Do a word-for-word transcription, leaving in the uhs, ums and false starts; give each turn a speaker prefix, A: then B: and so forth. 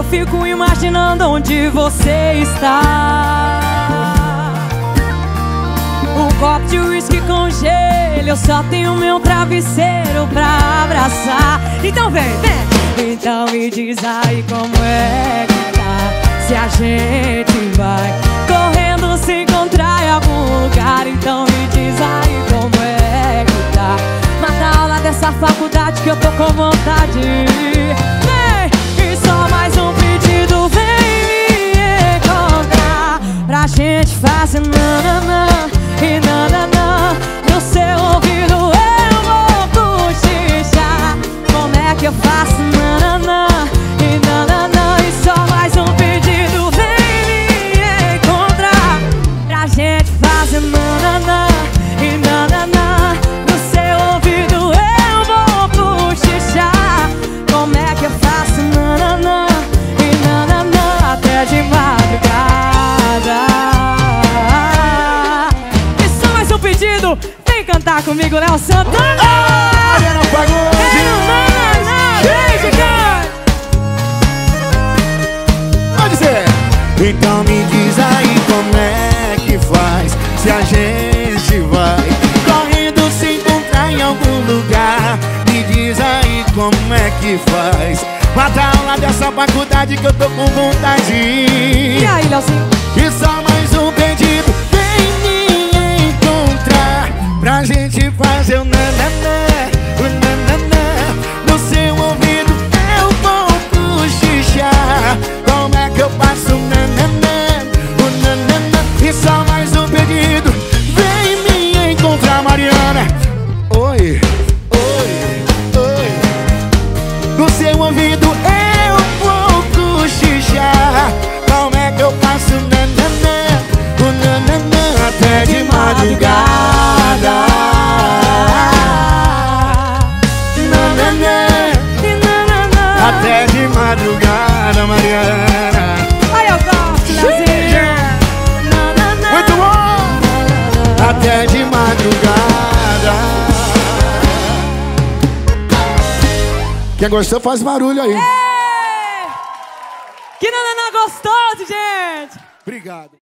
A: eu fico imaginando onde você está. Um copo de uísque com gelo, eu só tenho meu travesseiro pra abraçar. Então vem, vem. Então me diz aí como é que tá, se a gente vai correndo se encontrar em algum lugar. Então me diz aí como é que tá, mata a aula dessa faculdade que eu tô com vontade. Vem, e só mais um pedido, vem me encontrar pra gente fazer nananã e nananã. No seu ouvido eu vou cochichar. Como é que eu faço nananã e nananã? E só mais um pedido, vem me encontrar pra gente fazer nananã e nananã. No seu ouvido eu vou cochichar. Como é que eu faço nananã e nananã até de madrugada? Pedido, vem cantar comigo, Léo Santana.
B: Ah, Mariana Fagundes. Pode dizer. Então me diz aí como é que faz, se a gente vai correndo se encontrar em algum lugar. Me diz aí como é que faz, mata a aula dessa faculdade que eu tô com vontade.
A: E aí, Léozinho?
B: E só mais um pedido, pra gente fazer o nananã, o nananã. No seu ouvido eu vou cochichar. Como é que eu faço o nananã, o nananã? E só mais um pedido, vem me encontrar, Mariana. Oi, oi, oi. No seu ouvido eu vou cochichar. Como é que eu faço o nananã, o nananã até de madrugada? Até de madrugada, Mariana.
A: Ai, eu gosto, Léozinho.
B: Muito bom. Até de madrugada. Quem gostou faz barulho aí.
A: Ei! Que nananã gostoso, gente.
B: Obrigado.